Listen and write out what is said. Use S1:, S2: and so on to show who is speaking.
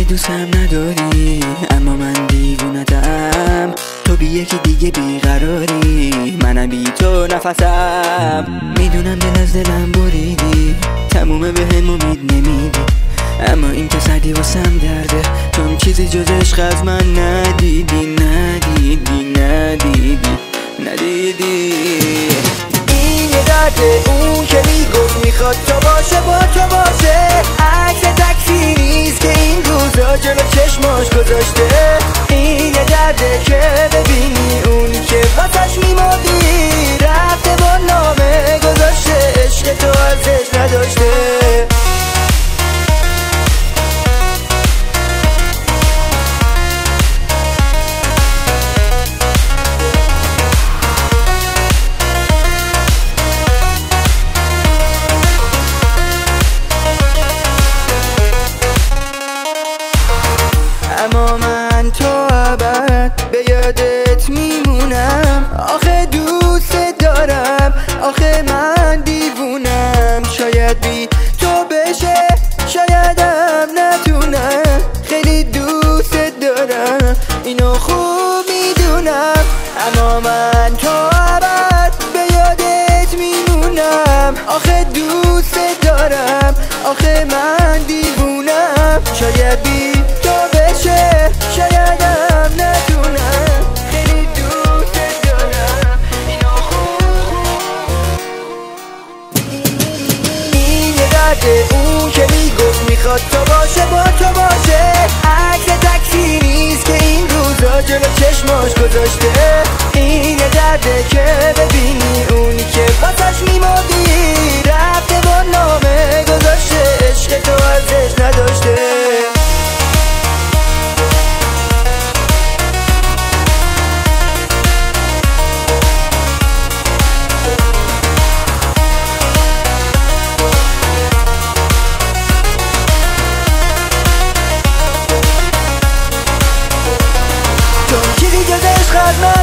S1: دوستم نداری اما من دیوونتم. تو بی یکی دیگه بیقراری، منم بی تو نفسم. میدونم دل از دلم بریدی، تمومه بهم امید نمیدی، اما این که سردی واسم درده، چون چیزی جز عشق از من ندیدی.
S2: این یه درده، اون که میگفت میخواد تو باشه با تو باشه. عکس تاکسی نیست که این روزا جلو چشماش گذاشته. این یه درده که ببینی اون که واسش میمردی رفته با نامه گذاشته، عشق تو ارزش نداشته. اما من تا ابد به یادت میمونم. آخه دوست دارم، آخه من دیوونم. شاید بی تو بشه، شایدم نتونم. خیلی دوست دارم، اینو خوب میدونم. اما من تا ابد به یادت میمونم. آخه دوست دارم، آخه من دیوونم. شاید بی شایدم نتونم. خیلی دوست دارم، اینو این یه درده، اون که میگفت میخواد تو باشه با تو باشه. عکس تاکسی نیست که این روزا جلو چشماش گذاشته. این یه درده که ببینی اونی که واسش میمردی رفته با نامه گذاشته، عشق تو ارزش نداشته. چیزی جز عشق از من